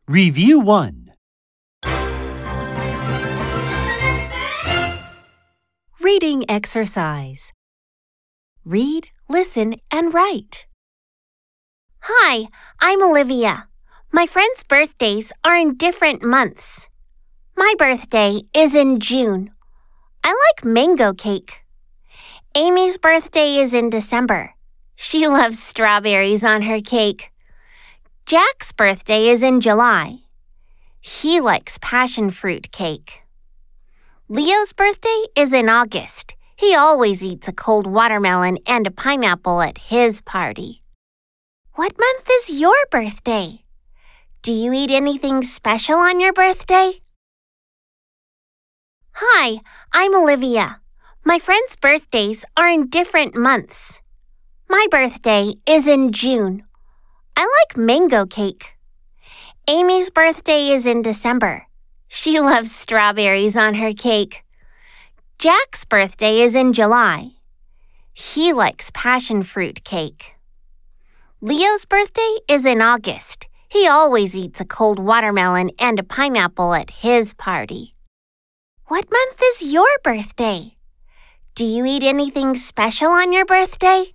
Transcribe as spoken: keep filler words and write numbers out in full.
Review one. Reading exercise. Read, listen, and write. Hi, I'm Olivia. My friends' birthdays are in different months. My birthday is in June. I like mango cake. Amy's birthday is in December. She loves strawberries on her cake. Jack's birthday is in July. He likes passion fruit cake. Leo's birthday is in August. He always eats a cold watermelon and a pineapple at his party. What month is your birthday? Do you eat anything special on your birthday? Hi, I'm Olivia. My friends' birthdays are in different months. My birthday is in June. I like mango cake. Amy's birthday is in December. She loves strawberries on her cake. Jack's birthday is in July. He likes passion fruit cake. Leo's birthday is in August. He always eats a cold watermelon and a pineapple at his party. What month is your birthday? Do you eat anything special on your birthday?